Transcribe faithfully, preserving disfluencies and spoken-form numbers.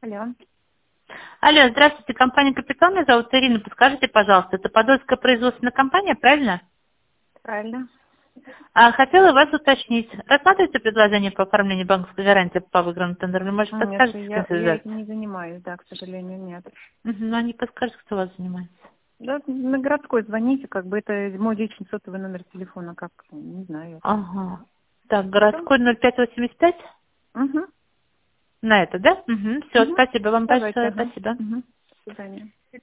Алло. Алло, здравствуйте, компания «Капитал», меня зовут Ирина, подскажите, пожалуйста, это Подольская производственная компания, правильно? Правильно. А, хотела вас уточнить, рассматриваете предложение по оформлению банковской гарантии по выигранному тендеру? Может, Нет, подскажете, с кем я, я связаться? этим не занимаюсь, да, к сожалению, нет. Угу, ну, не подскажете, кто вас занимается? Да, на городской звоните, как бы это мой личный сотовый номер телефона, как, не знаю. Ага. Так, Хорошо? городской ноль пять восемьдесят пять? Угу. На это, да? Угу. Все, Угу. спасибо вам Давайте, большое, ага. спасибо. Угу. До свидания.